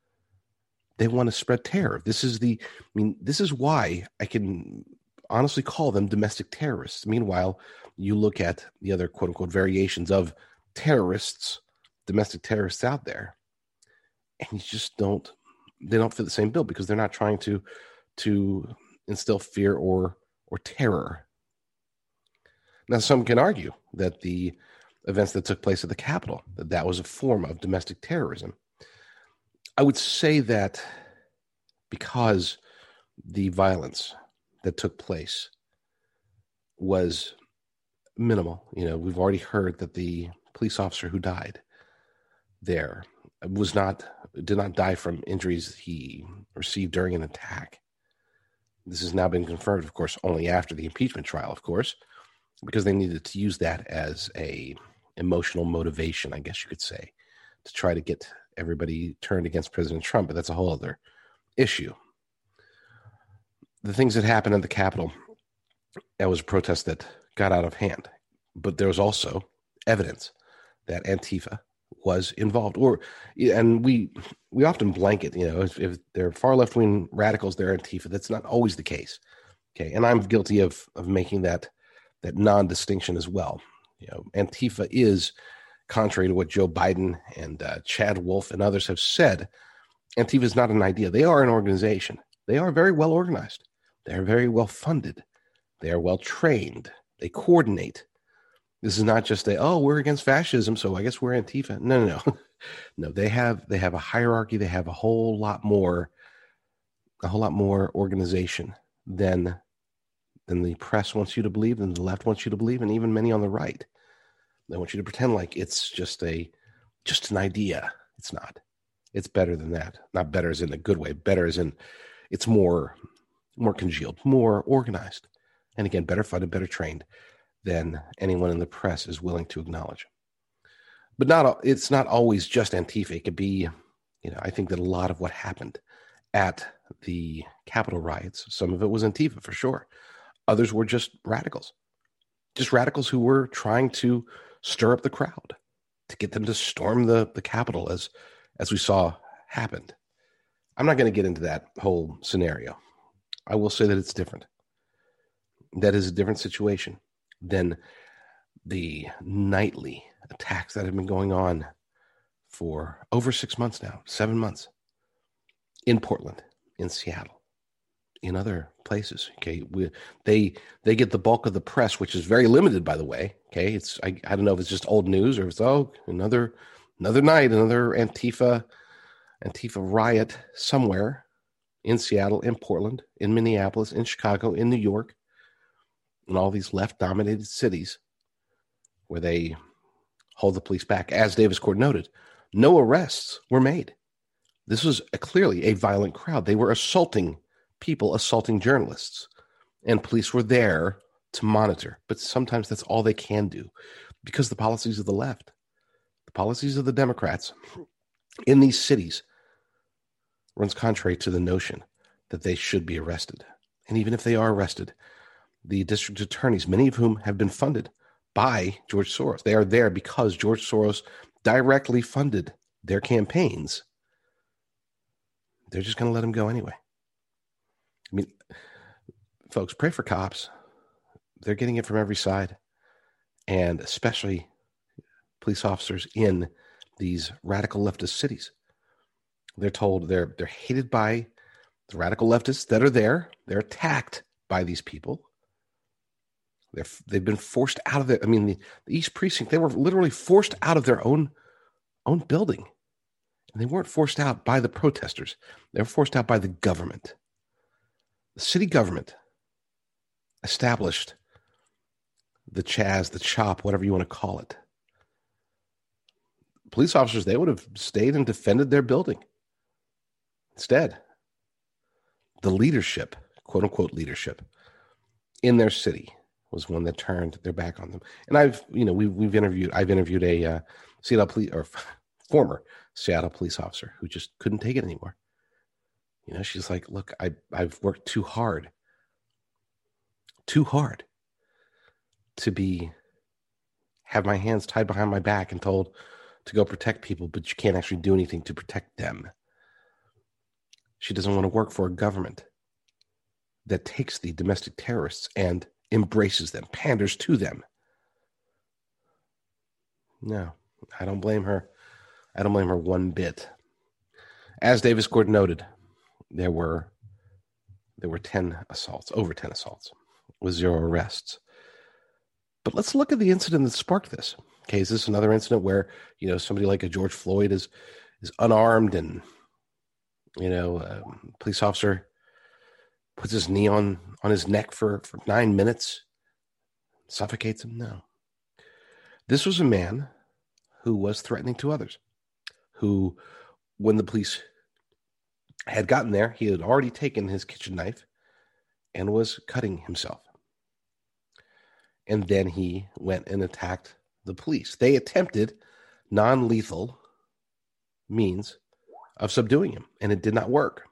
They want to spread terror. This is the, I mean, this is why I can honestly call them domestic terrorists. Meanwhile, you look at the other quote unquote variations of terrorists, domestic terrorists out there, and you just don't, they don't fit the same bill because they're not trying to, to instill fear or, or terror. Now, some can argue that the events that took place at the Capitol, that that was a form of domestic terrorism. I would say that because the violence that took place was minimal. You know, we've already heard that the police officer who died there was not, did not die from injuries he received during an attack. This has now been confirmed, of course, only after the impeachment trial, of course. because they needed to use that as a emotional motivation, I guess you could say, to try to get everybody turned against President Trump. But that's a whole other issue. The things that happened at the Capitol, that was a protest that got out of hand. But there was also evidence that Antifa was involved, or and we we often blanket, you know, if, if they're far left wing radicals, they're Antifa. That's not always the case. Okay, and I'm guilty of of making that that non-distinction as well. You know, Antifa is, contrary to what Joe Biden and uh, Chad Wolf and others have said, Antifa is not an idea. They are an organization. They are very well organized. They are very well funded. They are well trained. They coordinate. This is not just a, oh, we're against fascism, so I guess we're Antifa. No, no, no. No, they have they have a hierarchy. They have a whole lot more, a whole lot more organization than, than the press wants you to believe, than the left wants you to believe, and even many on the right. They want you to pretend like it's just a just an idea. It's not. It's better than that. Not better as in a good way. Better as in it's more, more congealed, more organized. And again, better funded, better trained than anyone in the press is willing to acknowledge. But not it's not always just Antifa. It could be, you know, I think that a lot of what happened at the Capitol riots, some of it was Antifa for sure. Others were just radicals. Just radicals who were trying to stir up the crowd to get them to storm the, the Capitol as, as we saw happened. I'm not going to get into that whole scenario. I will say that it's different. That is a different situation than the nightly attacks that have been going on for over six months now, seven months in Portland, in Seattle, in other places. Okay, we, they they get the bulk of the press, which is very limited, by the way. Okay, it's I, I don't know if it's just old news or if it's oh another another night, another Antifa Antifa riot somewhere in Seattle, in Portland, in Minneapolis, in Chicago, in New York, in all these left-dominated cities where they hold the police back. As Davis Court noted, no arrests were made. This was a, clearly a violent crowd. They were assaulting people, assaulting journalists, and police were there to monitor. But sometimes that's all they can do because the policies of the left, the policies of the Democrats in these cities runs contrary to the notion that they should be arrested. And even if they are arrested, the district attorneys, many of whom have been funded by George Soros, they are there because George Soros directly funded their campaigns. They're just going to let them go anyway. I mean, folks, pray for cops. They're getting it from every side, and especially police officers in these radical leftist cities. They're told they're they're hated by the radical leftists that are there. They're attacked by these people. They're, they've been forced out of the, I mean, the, the East Precinct, they were literally forced out of their own, own building. And they weren't forced out by the protesters. They were forced out by the government. The city government established the Chaz, the CHOP, whatever you want to call it. Police officers, they would have stayed and defended their building. Instead, the leadership, quote unquote leadership, in their city was one that turned their back on them. And I've, you know, we've, we've interviewed, I've interviewed a uh, Seattle police or former Seattle police officer who just couldn't take it anymore. You know, she's like, look, I, I've worked too hard, too hard to be, have my hands tied behind my back and told to go protect people, but you can't actually do anything to protect them. She doesn't want to work for a government that takes the domestic terrorists and embraces them, panders to them. No, I don't blame her. I don't blame her one bit. As Davis Court noted, there were there were ten assaults, over ten assaults, with zero arrests. But let's look at the incident that sparked this. Okay, is this another incident where, you know, somebody like a George Floyd is is unarmed and, you know, a police officer puts his knee on, on his neck for, for nine minutes, suffocates him? No. This was a man who was threatening to others, who, when the police had gotten there, he had already taken his kitchen knife and was cutting himself. and then he went and attacked the police. They attempted non-lethal means of subduing him, and it did not work.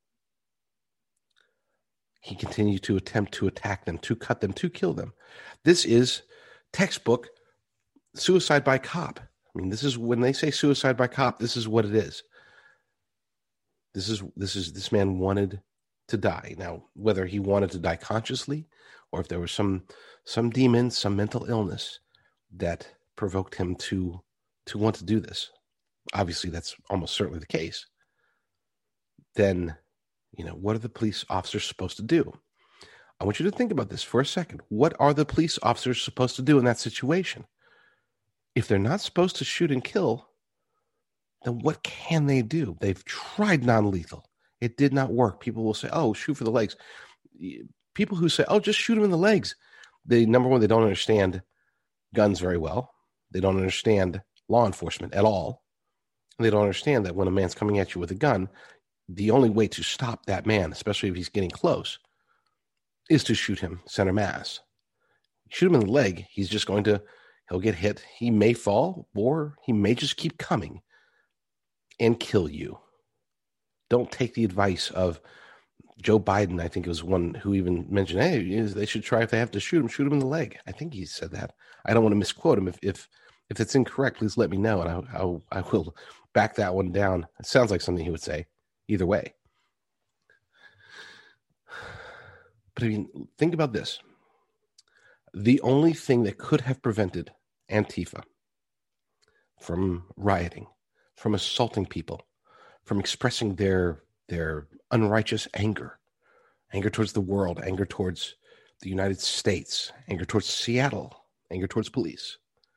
He continued to attempt to attack them, to cut them, to kill them. This is textbook suicide by cop. I mean, this is when they say suicide by cop, this is what it is. This is this is this man wanted to die. Now, whether he wanted to die consciously or if there was some some demon, some mental illness that provoked him to to want to do this. Obviously, that's almost certainly the case. Then, you know, what are the police officers supposed to do? I want you to think about this for a second. What are the police officers supposed to do in that situation? If they're not supposed to shoot and kill, then what can they do? They've tried non-lethal. It did not work. People will say, oh, shoot for the legs. People who say, oh, just shoot him in the legs. They, number one, they don't understand guns very well. They don't understand law enforcement at all. And they don't understand that when a man's coming at you with a gun, the only way to stop that man, especially if he's getting close, is to shoot him center mass. Shoot him in the leg, he's just going to, he'll get hit. He may fall, or he may just keep coming and kill you. Don't take the advice of Joe Biden. I think it was one who even mentioned, hey, they should try, if they have to shoot him, shoot him in the leg. I think he said that. I don't want to misquote him. If if if it's incorrect, please let me know, and I, I, I will back that one down. It sounds like something he would say either way. But I mean, think about this. The only thing that could have prevented Antifa from rioting, from assaulting people, from expressing their their unrighteous anger, anger towards the world, anger towards the United States, anger towards Seattle, anger towards police.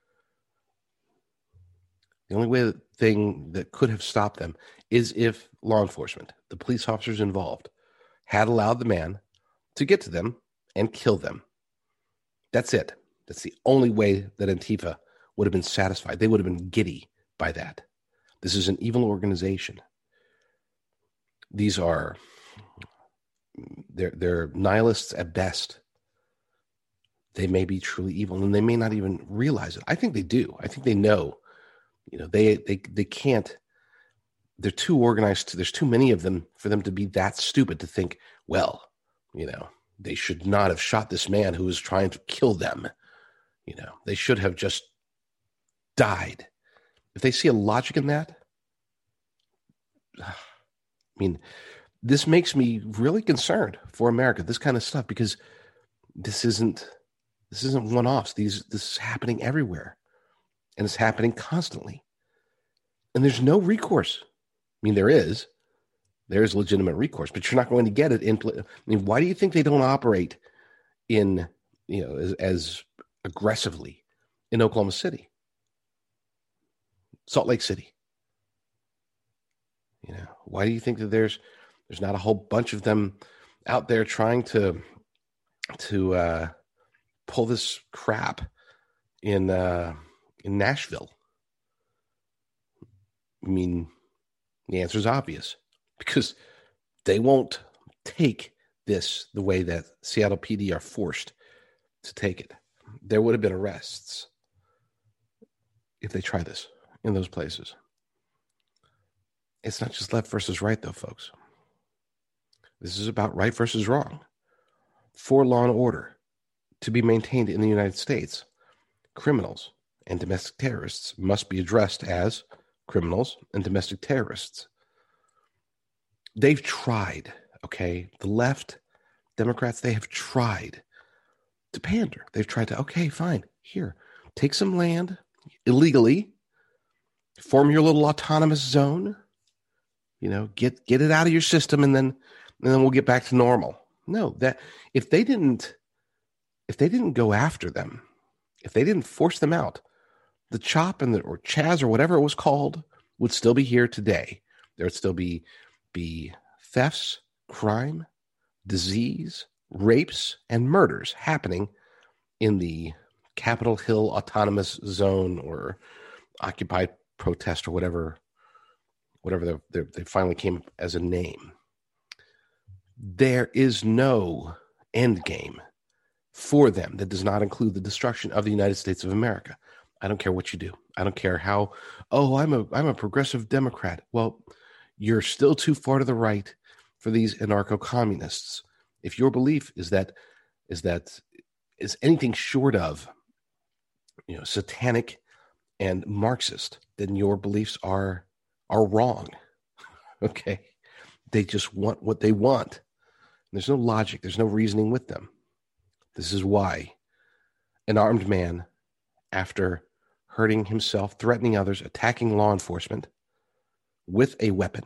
The only way thing that could have stopped them is if law enforcement, the police officers involved, had allowed the man to get to them and kill them. That's it. That's the only way that Antifa would have been satisfied. They would have been giddy by that. This is an evil organization. These are, they're, they're nihilists at best. They may be truly evil, and they may not even realize it. I think they do. I think they know. You know, they they they can't. They're too organized. To, there's too many of them for them to be that stupid to think, well, you know, they should not have shot this man who was trying to kill them. You know, they should have just died. If they see a logic in that, I mean, this makes me really concerned for America, this kind of stuff, because this isn't this isn't one-offs. These this is happening everywhere, and it's happening constantly. And there's no recourse. I mean, there is. There is legitimate recourse, but you're not going to get it in. I mean, why do you think they don't operate in, you know, as, as aggressively in Oklahoma City, Salt Lake City? You know, why do you think that there's there's not a whole bunch of them out there trying to to uh, pull this crap in uh, in Nashville? I mean, the answer is obvious. Because they won't take this the way that Seattle P D are forced to take it. There would have been arrests if they try this in those places. It's not just left versus right, though, folks. This is about right versus wrong. For law and order to be maintained in the United States, criminals and domestic terrorists must be addressed as criminals and domestic terrorists. They've tried, okay? The left, Democrats, they have tried to pander. They've tried to, okay, fine, here, take some land illegally, form your little autonomous zone, you know, get get it out of your system, and then and then we'll get back to normal. No, that if they didn't, if they didn't go after them, if they didn't force them out, the CHOP and the or Chaz or whatever it was called would still be here today. There would still be be thefts, crime, disease, rapes, and murders happening in the Capitol Hill Autonomous Zone or Occupied Protest or whatever, whatever they they finally came up as a name. There is no end game for them that does not include the destruction of the United States of America. I don't care what you do. I don't care how, oh, I'm a I'm a progressive Democrat. Well, you're still too far to the right for these anarcho-communists. If your belief is that is that is anything short of, you know, satanic and Marxist, then your beliefs are are wrong. Okay? They just want what they want. There's no logic. There's no reasoning with them. This is why an armed man, after hurting himself, threatening others, attacking law enforcement with a weapon,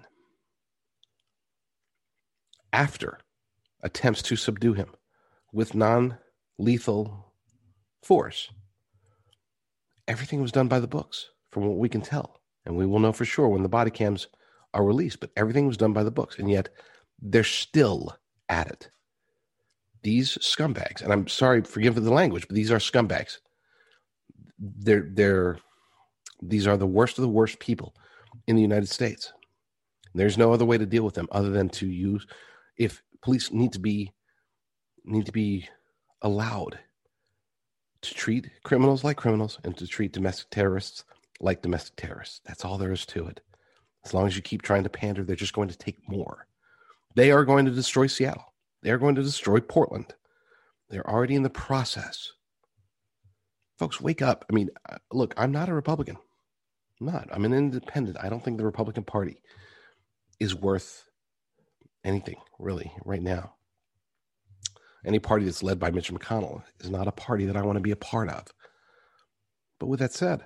after attempts to subdue him with non-lethal force, everything was done by the books, from what we can tell. And we will know for sure when the body cams are released, but everything was done by the books. And yet they're still at it. These scumbags, and I'm sorry, forgive the language, but these are scumbags. They're, they're, these are the worst of the worst people in the United States. There's no other way to deal with them other than to use, if police need to be, need to be allowed to treat criminals like criminals and to treat domestic terrorists like domestic terrorists. That's all there is to it. As long as you keep trying to pander, they're just going to take more. They are going to destroy Seattle. They are going to destroy Portland. They're already in the process. Folks, wake up. I mean, look, I'm not a Republican. I'm not. I'm an independent. I don't think the Republican Party is worth anything, really, right now. Any party that's led by Mitch McConnell is not a party that I want to be a part of. But with that said,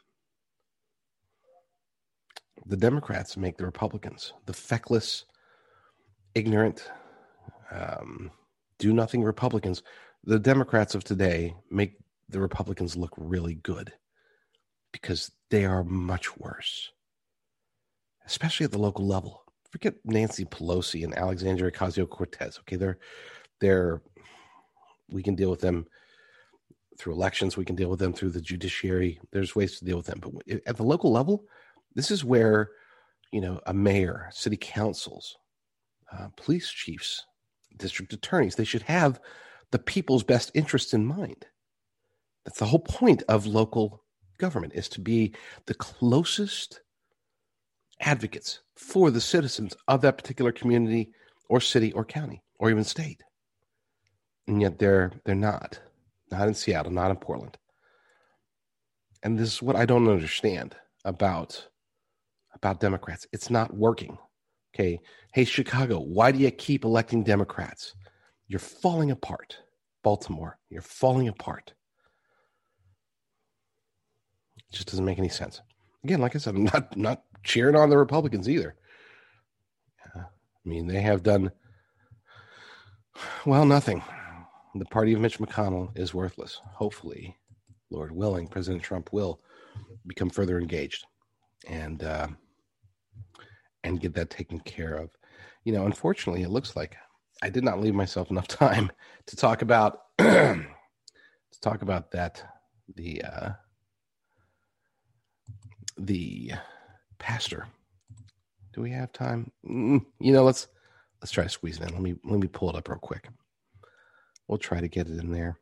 the Democrats make the Republicans, the feckless, ignorant, um, do-nothing Republicans. The Democrats of today make the Republicans look really good because they are much worse, especially at the local level. Forget Nancy Pelosi and Alexandria Ocasio-Cortez. Okay, they're they're we can deal with them through elections. We can deal with them through the judiciary. There's ways to deal with them. But at the local level, this is where, you know, a mayor, city councils, uh, police chiefs, district attorneys, they should have the people's best interests in mind. That's the whole point of local government, is to be the closest advocates for the citizens of that particular community or city or county or even state. And yet they're they're not. Not in Seattle, not in Portland. And this is what I don't understand about, about Democrats. It's not working. Okay. Hey, Chicago, why do you keep electing Democrats? You're falling apart. Baltimore, you're falling apart. It just doesn't make any sense. Again, like I said, I'm not, not cheering on the Republicans either. Uh, I mean, they have done, well, nothing. The party of Mitch McConnell is worthless. Hopefully, Lord willing, President Trump will become further engaged and uh, and get that taken care of. You know, unfortunately, it looks like I did not leave myself enough time to talk about to talk about that the uh, the pastor. Do we have time? Mm, you know, let's let's try to squeeze it in. Let me let me pull it up real quick. We'll try to get it in there.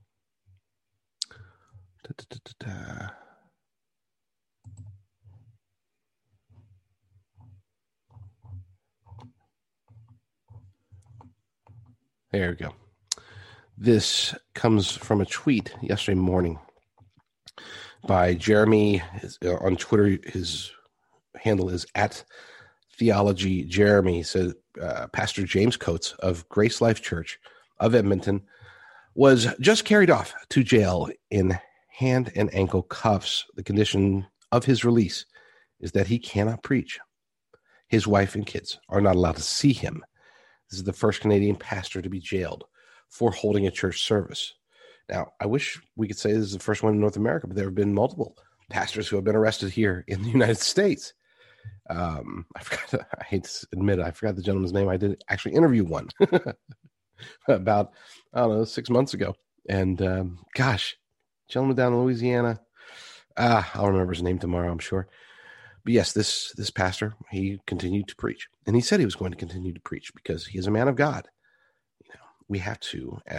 Da, da, da, da, da. There we go. This comes from a tweet yesterday morning by Jeremy on Twitter. His handle is at Theology Jeremy. He said uh, Pastor James Coates of Grace Life Church of Edmonton was just carried off to jail in hand and ankle cuffs. The condition of his release is that he cannot preach. His wife and kids are not allowed to see him. This is the first Canadian pastor to be jailed for holding a church service. Now, I wish we could say this is the first one in North America, but there have been multiple pastors who have been arrested here in the United States. Um, I forgot, I hate to admit it, I forgot the gentleman's name. I did actually interview one. About, I don't know, six months ago. And um, gosh, gentleman down in Louisiana, ah, I'll remember his name tomorrow, I'm sure. But yes, this this pastor, he continued to preach. And he said he was going to continue to preach because he is a man of God. You know, we have to, as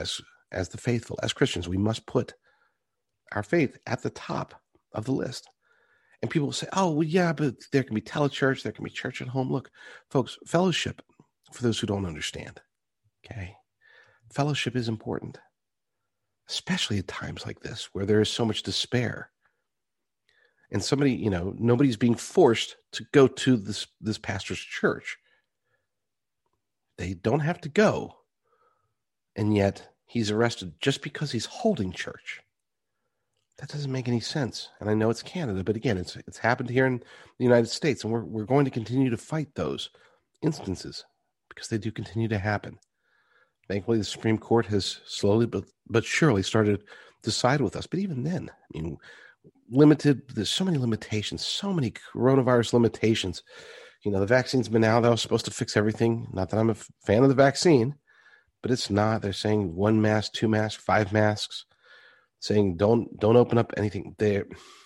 as the faithful, as Christians, we must put our faith at the top of the list. And people will say, oh, well, yeah, but there can be telechurch, there can be church at home. Look, folks, fellowship, for those who don't understand, okay? Fellowship is important, especially at times like this where there is so much despair. And somebody, you know, nobody's being forced to go to this, this pastor's church. They don't have to go. And yet he's arrested just because he's holding church. That doesn't make any sense. And I know it's Canada, but again, it's it's happened here in the United States, and we're we're going to continue to fight those instances because they do continue to happen. Thankfully, the Supreme Court has slowly but but surely started to side with us. But even then, I mean, limited. There's so many limitations, so many coronavirus limitations. You know, the vaccine's been out. That was supposed to fix everything. Not that I'm a fan of the vaccine, but it's not. They're saying one mask, two masks, five masks. Saying don't don't open up anything there.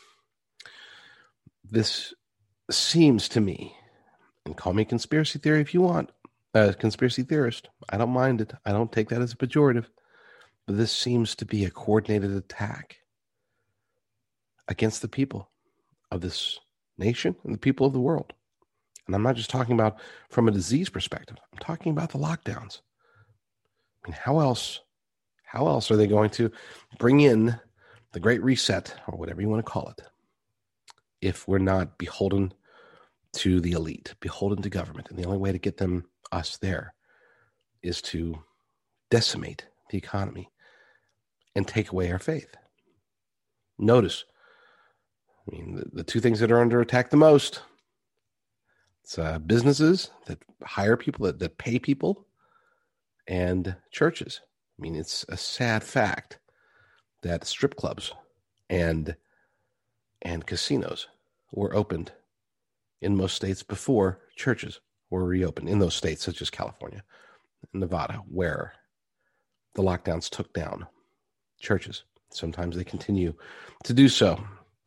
This seems to me, and call me conspiracy theory if you want, a uh, conspiracy theorist. I don't mind it. I don't take that as a pejorative. But this seems to be a coordinated attack against the people of this nation and the people of the world. And I'm not just talking about from a disease perspective. I'm talking about the lockdowns. I mean, how else? How else are they going to bring in the Great Reset, or whatever you want to call it, if we're not beholden to the elite, beholden to government? And the only way to get them, us there, is to decimate the economy and take away our faith. Notice, I mean, the, the two things that are under attack the most, it's uh, businesses that hire people, that, that pay people, and churches. I mean, it's a sad fact that strip clubs and and casinos were opened in most states before churches were reopened, in those states such as California and Nevada, where the lockdowns took down churches. Sometimes they continue to do so,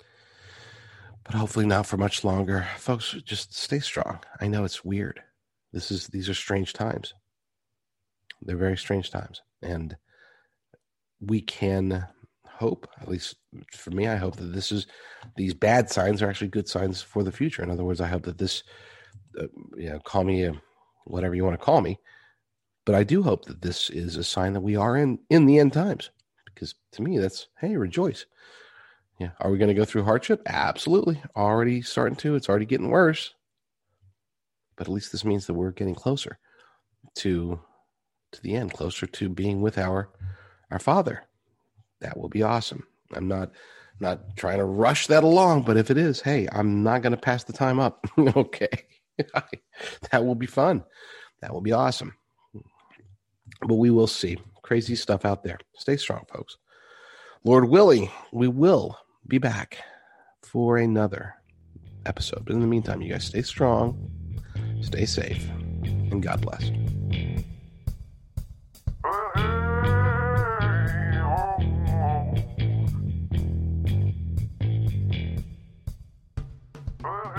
but hopefully not for much longer. Folks, just stay strong. I know it's weird. This is these are strange times. They're very strange times. And we can hope, at least for me, I hope that this is, these bad signs are actually good signs for the future. In other words, I hope that this, uh, you know, call me a, whatever you want to call me, but I do hope that this is a sign that we are in, in the end times. Because to me, that's, hey, rejoice. Yeah. Are we going to go through hardship? Absolutely. Already starting to. It's already getting worse. But at least this means that we're getting closer to to the end, closer to being with our our Father. That will be awesome. I'm not not trying to rush that along, but if it is, hey, I'm not going to pass the time up. Okay. That will be fun. That will be awesome. But we will see. Crazy stuff out there. Stay strong, folks. Lord willing, we will be back for another episode. But in the meantime, you guys stay strong, stay safe, and God bless. Uh